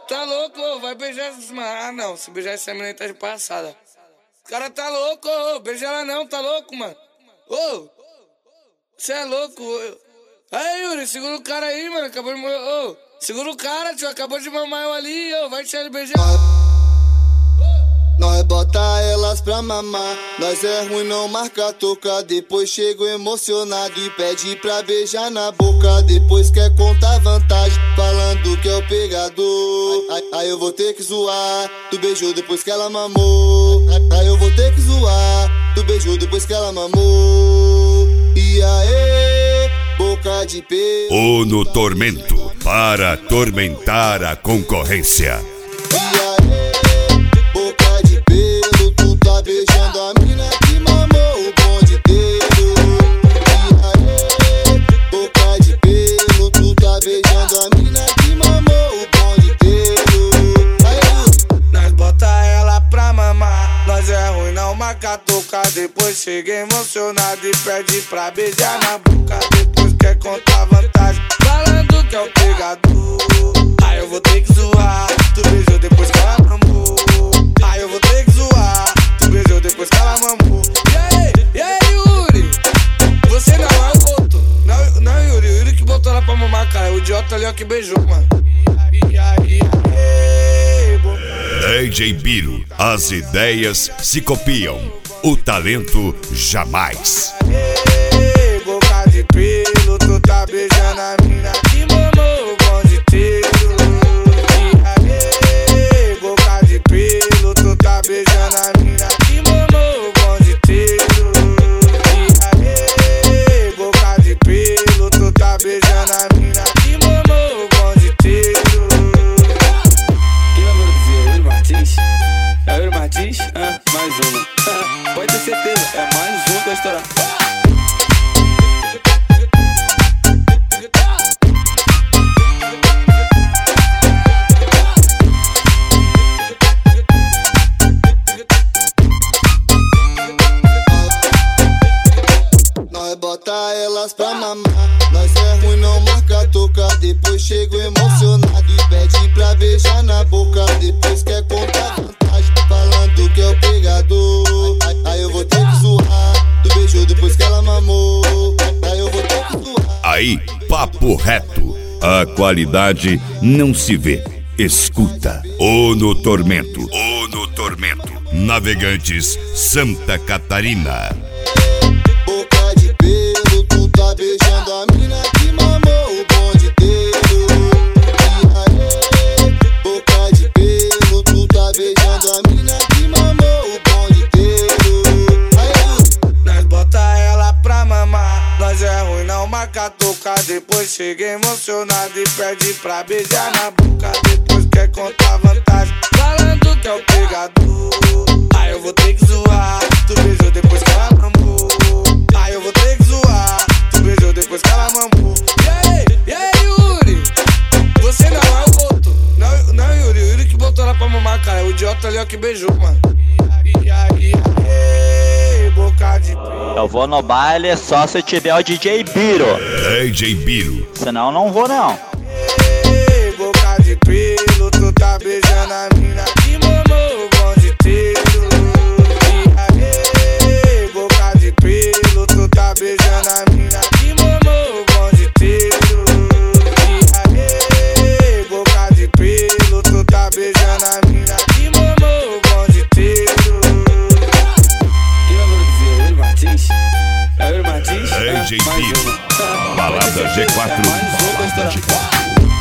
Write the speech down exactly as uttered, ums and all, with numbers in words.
tá louco, ô, vai beijar essas mano. Ah, não, se beijar essa menina aí tá de passada. O cara tá louco, ô, beija ela não, tá louco, mano. Ô, você é louco, ô. Aí, Yuri, segura o cara aí, mano, acabou de morrer, ô. Segura o cara, tio, acabou de mamar eu ali, ô, vai deixar ele beijar. Nós bota elas pra mamar, nós é ruim, não marca toca. Depois chego emocionado e pede pra beijar na boca. Depois quer contar vantagem, falando que é o pegador. Aí, aí eu vou ter que zoar, tu beijou depois que ela mamou. Aí eu vou ter que zoar, tu beijou depois que ela mamou. E aí, boca de pelo. Ou no tormento, para atormentar a concorrência. Beijando a mina que mamou o bonde inteiro. E aí, boca de pelo, tu tá beijando a mina que mamou o bonde inteiro. Aí, nós bota ela pra mamar, nós é ruim, não marca toca. Depois chega emocionado e pede pra beijar na boca. Depois quer contar vantagem, falando que é o pegador. Aí eu vou ter que zoar, tu beijou depois que ela mamou. Aí eu vou ter que zoar, beijou depois que ela mamou. E aí, e aí, Yuri? Você não é o outro. Não, não, Yuri, o Yuri que botou ela pra mamar, cara. O idiota ali, ó, que beijou, mano. E aí, D J Biro, as ideias se copiam, o talento jamais. Ei, boca de pelo, tu tá beijando a mina que mamou o bonde inteiro. E aí, boca de pelo, tu tá beijando a mina que mamou o bonde inteiro. E aí, boca de pelo, tu tá beijando a mina que mamou o bonde inteiro. Quem vai produzir? É Yuri Martins? É Yuri Martins? Ah, mais uma. Pode ter certeza, é mais uma que vai estourar. bota elas pra mamar. Nós é ruim, não marca toca. Depois chego emocionado e pede pra beijar na boca. Depois quer contar vantagem, falando que é o pegador. Aí, aí eu vou ter que zoar. Tu beijou depois que ela mamou. Aí eu vou ter que zoar. Aí, papo reto. A qualidade não se vê, escuta. Ou no tormento. Ou no tormento. Navegantes Santa Catarina. Boca de pelo, tu tá beijando a mina que mamou o bonde inteiro. E aí, boca de pelo, tu tá beijando a mina que mamou o bonde inteiro. Aí, nós bota ela pra mamar. Nós é ruim, não marca toca. Depois chega emocionado e pede pra beijar na boca. Depois quer contar vantagem, falando que é o pegador. Aí eu vou ter que zoar. Tu beijou depois que ela mamou. Aí eu vou ter que zoar. Tu beijou depois que ela mamou. E aí, e aí, Yuri? Você não é o outro. Não, não, Yuri, o Yuri que botou ela pra mamar, cara. O idiota ali, ó, que beijou, mano. E aí, ei, boca de pelo. Eu vou no baile só se tiver o D J Biro. D J Biro. Senão eu não vou, não. Ei, boca de pelo, tu tá beijando a mina que mamou o bonde inteiro. E aí, boca de pelo, tu tá beijando a mina que mamou o bonde inteiro. E aí, boca de pelo, tu tá beijando a mina que mamou o bonde inteiro. Quem vai produzir? Yuri Martins? É Yuri Martins? D J Biro. Balada G quatro. Mais uma, Balada G quatro.